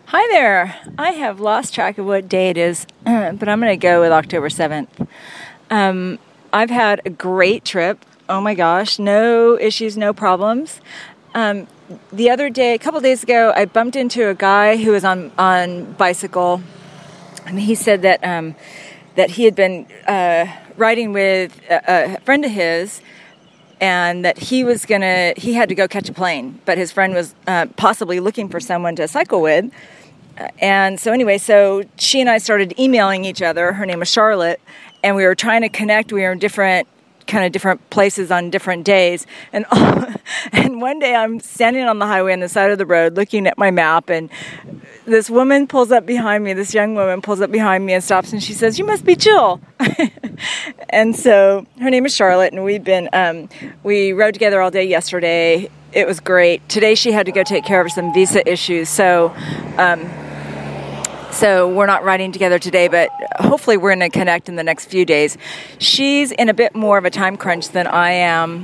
Hi there. I have lost track of what day it is, but I'm going to go with October 7th. I've had a great trip. Oh my gosh, no issues, no problems. The other day, a couple days ago, I bumped into a guy who was on bicycle, and he said that he had been riding with a friend of his, and that he had to go catch a plane, but his friend was possibly looking for someone to cycle with. And so she and I started emailing each other. Her name was Charlotte, and we were trying to connect. We were in different places on different days. And one day I'm standing on the highway on the side of the road looking at my map, and this woman pulls up behind me, this young woman pulls up behind me and stops, and she says, "You must be Jill." And so her name is Charlotte, and we rode together all day yesterday. It was great. Today she had to go take care of some visa issues, so we're not riding together today, but hopefully we're going to connect in the next few days. She's in a bit more of a time crunch than I am,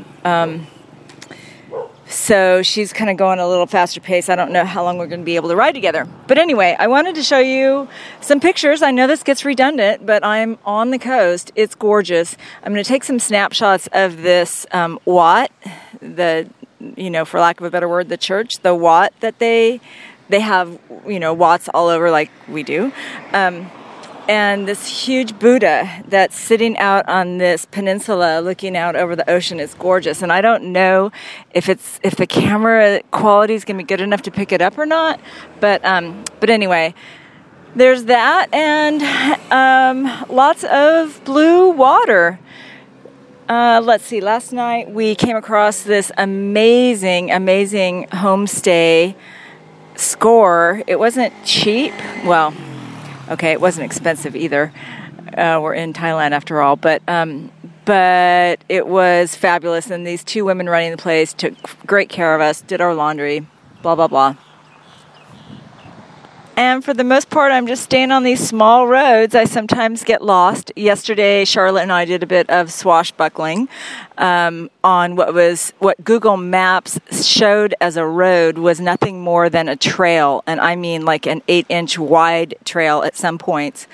so she's kind of going a little faster pace. I don't know how long we're going to be able to ride together. But anyway, I wanted to show you some pictures. I know this gets redundant, but I'm on the coast. It's gorgeous. I'm going to take some snapshots of this Wat, for lack of a better word, the church, the Wat that they have, Wats all over like we do. And this huge Buddha that's sitting out on this peninsula looking out over the ocean is gorgeous. And I don't know if the camera quality is going to be good enough to pick it up or not. But anyway, there's that, and lots of blue water. Let's see. Last night we came across this amazing homestay score. It wasn't cheap. Well, okay, it wasn't expensive either. We're in Thailand after all, but it was fabulous. And these two women running the place took great care of us, did our laundry, blah blah blah. And for the most part, I'm just staying on these small roads. I sometimes get lost. Yesterday, Charlotte and I did a bit of swashbuckling on what Google Maps showed as a road was nothing more than a trail. And I mean like an 8-inch wide trail at some points.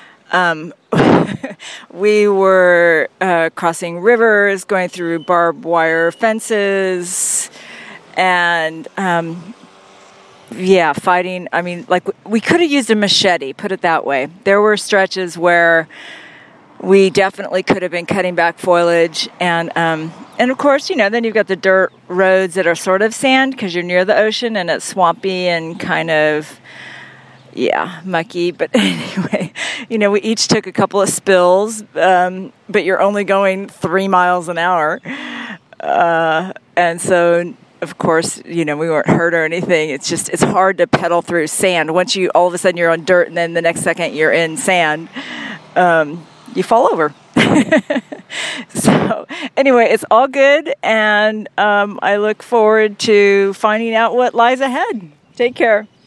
We were crossing rivers, going through barbed wire fences, and fighting. I mean, like, we could have used a machete, put it that way. There were stretches where we definitely could have been cutting back foliage. And of course, then you've got the dirt roads that are sort of sand because you're near the ocean and it's swampy and kind of, mucky. But anyway, we each took a couple of spills, but you're only going 3 miles an hour. And so, of course, we weren't hurt or anything. It's hard to pedal through sand. Once all of a sudden you're on dirt and then the next second you're in sand, you fall over. So anyway, it's all good. And I look forward to finding out what lies ahead. Take care.